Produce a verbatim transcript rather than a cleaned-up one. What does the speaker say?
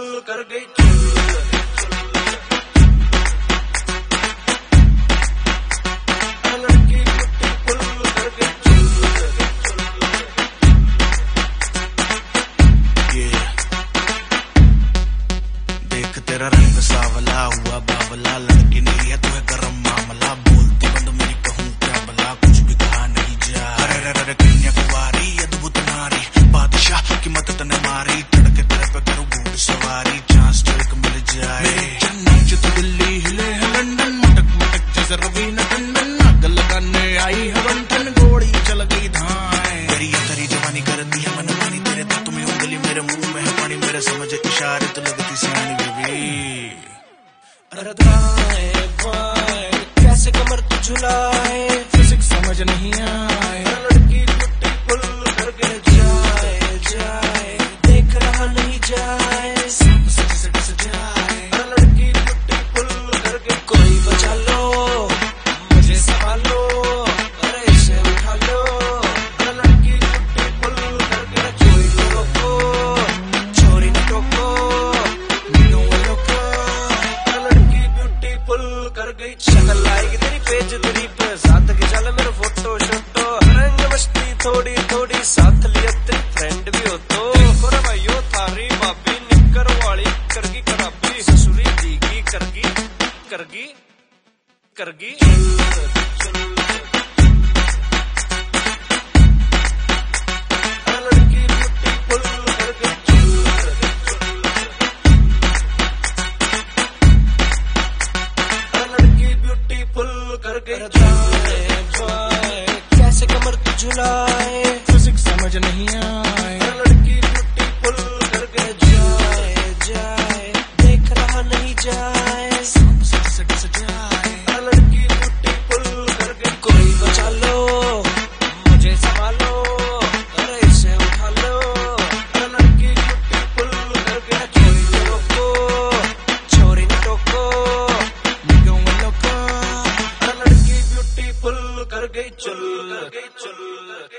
कर गई चुल। लड़की ब्यूटीफुल कर गई चुल। देख तेरा रंग सावला हुआ बावला, लड़की नहीं है तू है गरम मामला, बोलती बंद मेरी कहूँ क्या भला, कुछ भी कहा नहीं जा। अरे रे रे कन्या कुवारी अद्भुत नारी, बादशाह की मत तने मारी, तड़के तेरे पे करूँ घूड़ सवारी, चांस तो एक मिल जाए। चन्नई से तो दिल्ली हिले है लंदन, मटक मटक जैसे रवीना टंडन, आग लगाने आई है बंधन, गोड़ी चल गई धाए। तेरी तेरी जवानी करती है मन मानी, तेरे दांतों में उंगली मेरे मुंह में है पानी, मेरे समझ इशारे तो लगती सियानी बेबी। अरे दाएं बाएं कैसे कमर तू झुलाए, फिजिक्स समझ नहीं आए। लड़की ब्यूटीफुल कर गई जाए जाए, देख रहा नहीं जाए, सब सच सच सजाए। लड़की ब्यूटीफुल कर गई, कोई बचा लो मुझे संभालो, अरे इसे उठा लो। लड़की ब्यूटीफुल कर गई, कोई न रोको छोरी न टोको, मीनू लोको। लड़की ब्यूटीफुल कर गई, शक्ल लाएगी तेरी पेज तेरी पे, साथ के चल मेरा फोटो शोटो, रंग मस्ती थोड़ी थोड़ी, साथ लिया तेरी फ्रेंड भी हो तो। और भाइयों थारी भाभी निकर वाली करगी खराबी, ससुरी दीगी करगी करगी करगी। लड़की ब्यूटीफुल कर गई चुल। लड़की ब्यूटीफुल कर गई दाएं बाएं कैसे कमर तू झुलाए, फिजिक्स समझ नहीं आए। लड़की ब्यूटीफुल कर गई जाए जाए, देख रहा नहीं जाए, सब सच सच सजाए। लड़की ब्यूटीफुल कर गई, कोई बचा लो मुझे संभालो, अरे इसे उठा लो। लड़की ब्यूटीफुल कर गई, कोई न रोको छोरी न टोको, मीनू लोको। लड़की ब्यूटीफुल कर गई चुल।